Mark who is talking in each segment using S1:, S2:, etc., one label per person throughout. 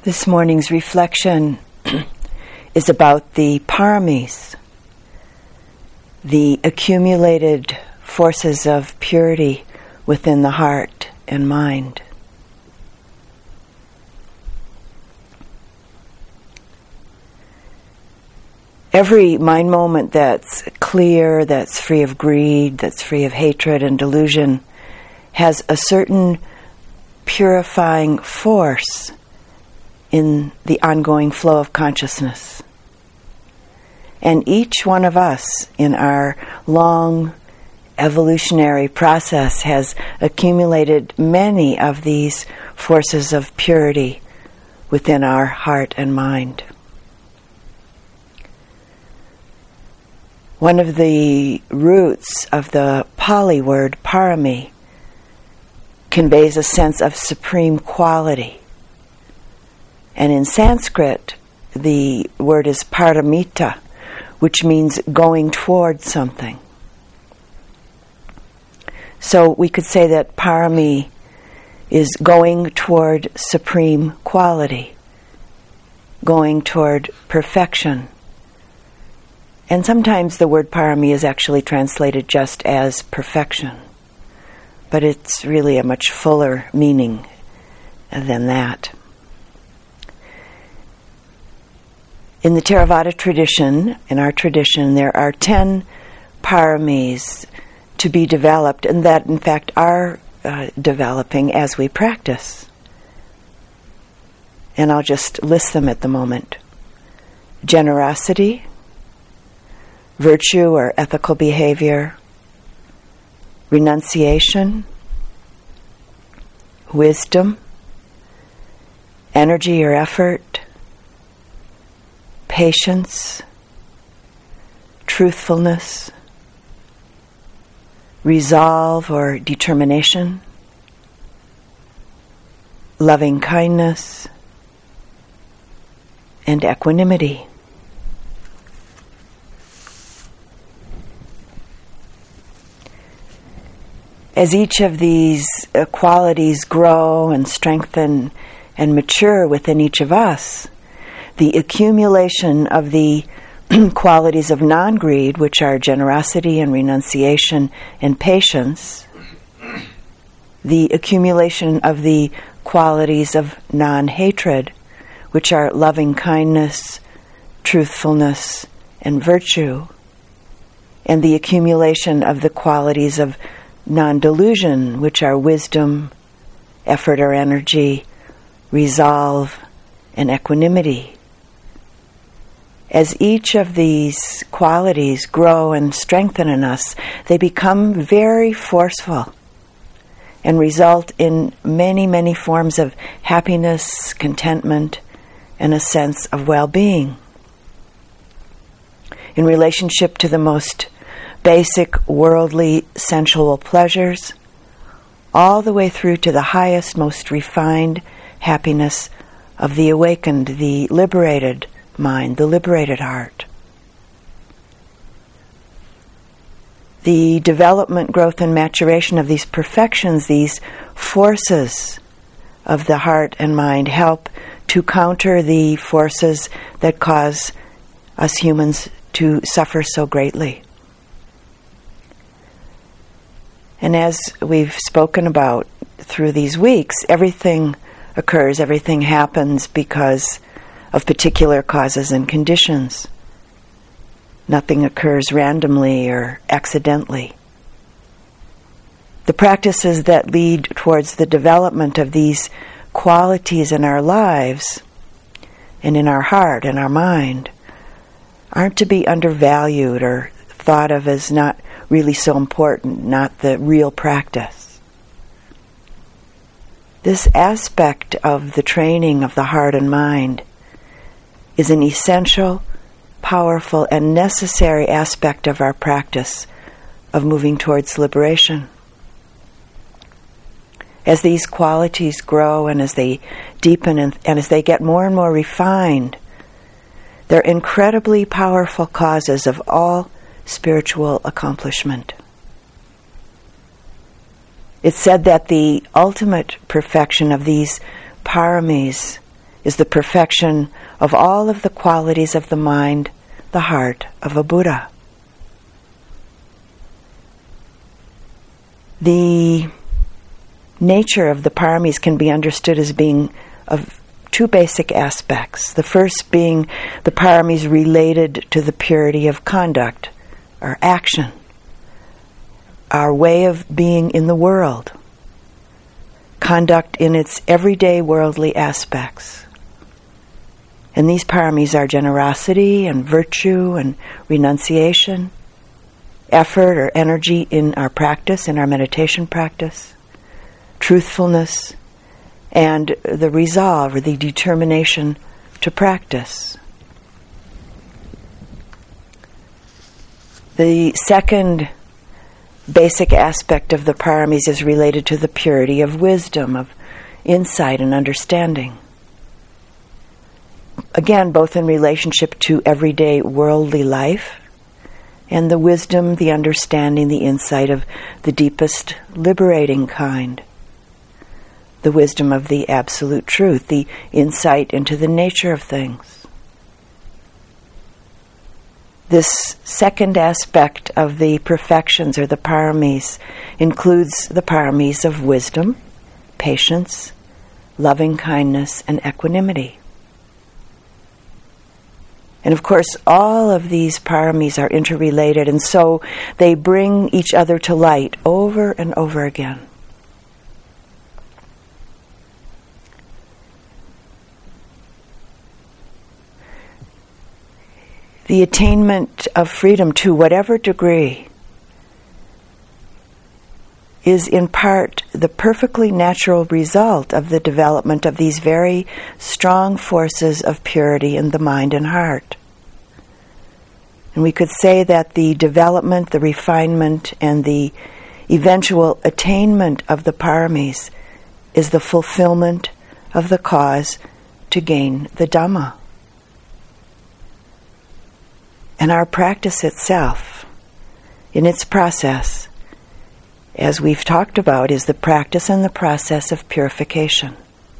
S1: This morning's reflection is about the paramis, the accumulated forces of purity within the heart and mind. Every mind moment that's clear, that's free of greed, that's free of hatred and delusion, has a certain purifying force in the ongoing flow of consciousness. And each one of us in our long evolutionary process has accumulated many of these forces of purity within our heart and mind. One of the roots of the Pali word parami conveys a sense of supreme quality. And in Sanskrit, the word is paramita, which means going toward something. So we could say that parami is going toward supreme quality, going toward perfection. And sometimes the word parami is actually translated just as perfection, but it's really a much fuller meaning than that. In the Theravada tradition, in our tradition, there are 10 paramis to be developed, and that in fact are developing as we practice. And I'll just list them at the moment. Generosity, virtue or ethical behavior, renunciation, wisdom, energy or effort, patience, truthfulness, resolve or determination, loving kindness, and equanimity. As each of these qualities grow and strengthen and mature within each of us, the accumulation of the qualities of non-greed, which are generosity and renunciation and patience, the accumulation of the qualities of non-hatred, which are loving kindness, truthfulness, and virtue, and the accumulation of the qualities of non-delusion, which are wisdom, effort or energy, resolve, and equanimity. As each of these qualities grow and strengthen in us, they become very forceful and result in many, many forms of happiness, contentment, and a sense of well-being. In relationship to the most basic worldly sensual pleasures, all the way through to the highest, most refined happiness of the awakened, the liberated mind, the liberated heart. The development, growth, and maturation of these perfections, these forces of the heart and mind, help to counter the forces that cause us humans to suffer so greatly. And as we've spoken about through these weeks, everything occurs, everything happens because of particular causes and conditions. Nothing occurs randomly or accidentally. The practices that lead towards the development of these qualities in our lives and in our heart and our mind aren't to be undervalued or thought of as not really so important, not the real practice. This aspect of the training of the heart and mind is an essential, powerful, and necessary aspect of our practice of moving towards liberation. As these qualities grow and as they deepen and as they get more and more refined, they're incredibly powerful causes of all spiritual accomplishment. It's said that the ultimate perfection of these paramis is the perfection of all of the qualities of the mind, the heart of a Buddha. The nature of the paramis can be understood as being of two basic aspects. The first being the paramis related to the purity of conduct, or action, our way of being in the world, conduct in its everyday worldly aspects. And these paramis are generosity and virtue and renunciation, effort or energy in our practice, in our meditation practice, truthfulness, and the resolve or the determination to practice. The second basic aspect of the paramis is related to the purity of wisdom, of insight and understanding. Again, both in relationship to everyday worldly life and the wisdom, the understanding, the insight of the deepest liberating kind. The wisdom of the absolute truth, the insight into the nature of things. This second aspect of the perfections, or the paramis, includes the paramis of wisdom, patience, loving kindness, and equanimity. And of course, all of these paramis are interrelated, and so they bring each other to light over and over again. The attainment of freedom, to whatever degree, is in part the perfectly natural result of the development of these very strong forces of purity in the mind and heart. And we could say that the development, the refinement, and the eventual attainment of the paramis is the fulfillment of the cause to gain the Dhamma. And our practice itself, in its process, as we've talked about, is the practice and the process of purification.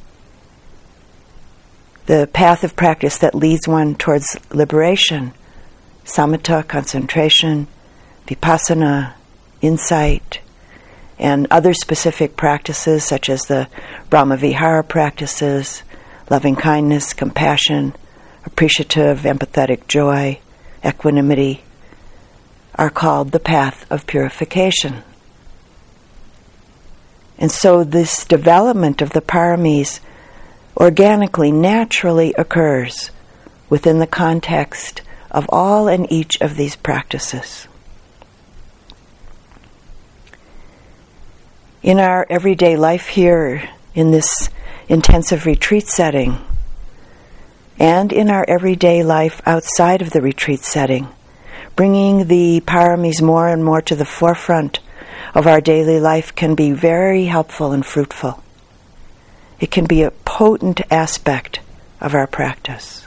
S1: The path of practice that leads one towards liberation, samatha, concentration, vipassana, insight, and other specific practices such as the Brahmavihara practices, loving kindness, compassion, appreciative, empathetic joy, equanimity, are called the path of purification. And so this development of the paramis organically, naturally occurs within the context of all and each of these practices. In our everyday life here, in this intensive retreat setting, and in our everyday life outside of the retreat setting, bringing the paramis more and more to the forefront of our daily life can be very helpful and fruitful. It can be a potent aspect of our practice.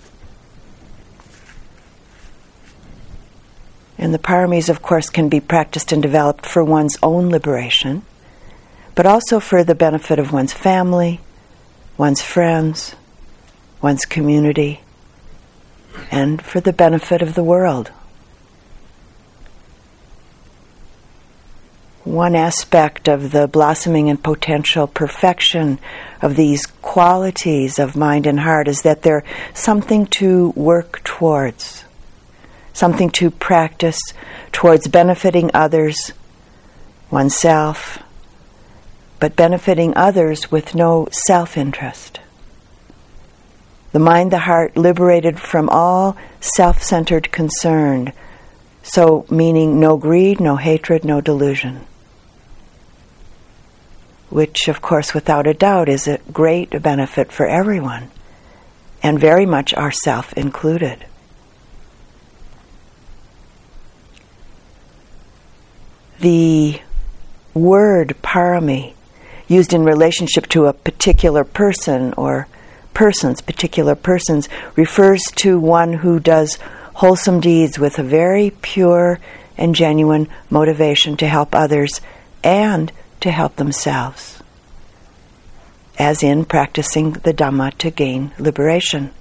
S1: And the paramis, of course, can be practiced and developed for one's own liberation, but also for the benefit of one's family, one's friends, one's community, and for the benefit of the world. One aspect of the blossoming and potential perfection of these qualities of mind and heart is that they're something to work towards, something to practice towards benefiting others, oneself, but benefiting others with no self-interest. The mind, the heart, liberated from all self-centered concern, so meaning no greed, no hatred, no delusion. Which, of course, without a doubt, is a great benefit for everyone, and very much ourself included. The word parami, used in relationship to a particular person or particular persons, refers to one who does wholesome deeds with a very pure and genuine motivation to help others and to help themselves. as in practicing the Dhamma to gain liberation.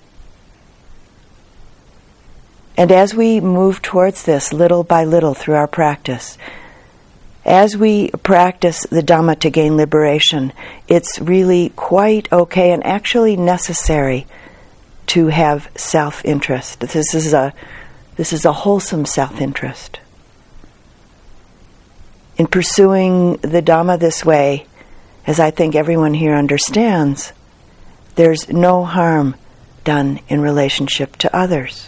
S1: And as we move towards this little by little through our practice, as we practice the Dhamma to gain liberation, it's really quite okay and actually necessary to have self-interest. This is a wholesome self-interest. In pursuing the Dhamma this way, as I think everyone here understands, there's no harm done in relationship to others.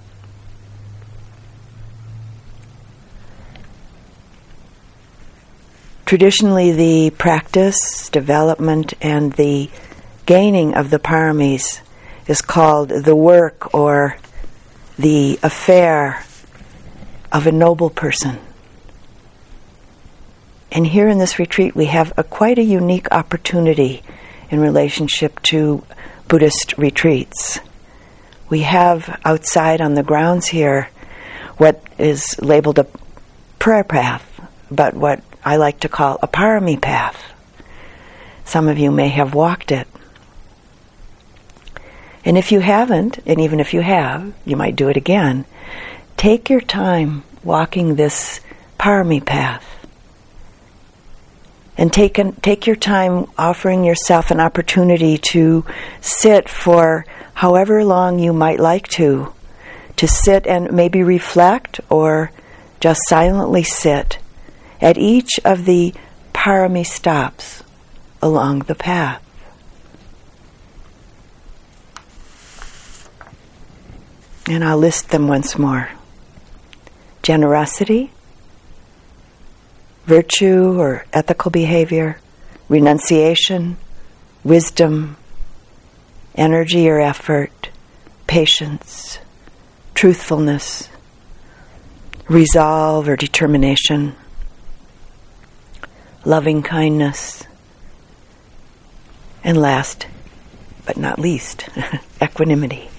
S1: Traditionally, the practice, development, and the gaining of the paramis is called the work or the affair of a noble person. And here in this retreat, we have quite a unique opportunity in relationship to Buddhist retreats. We have outside on the grounds here what is labeled a prayer path, but what I like to call a parami path. Some of you may have walked it. And if you haven't, and even if you have, you might do it again, take your time walking this parami path. And take your time offering yourself an opportunity to sit for however long you might like to sit and maybe reflect or just silently sit at each of the parami stops along the path. And I'll list them once more. Generosity, virtue or ethical behavior, renunciation, wisdom, energy or effort, patience, truthfulness, resolve or determination, loving kindness, and last but not least, equanimity.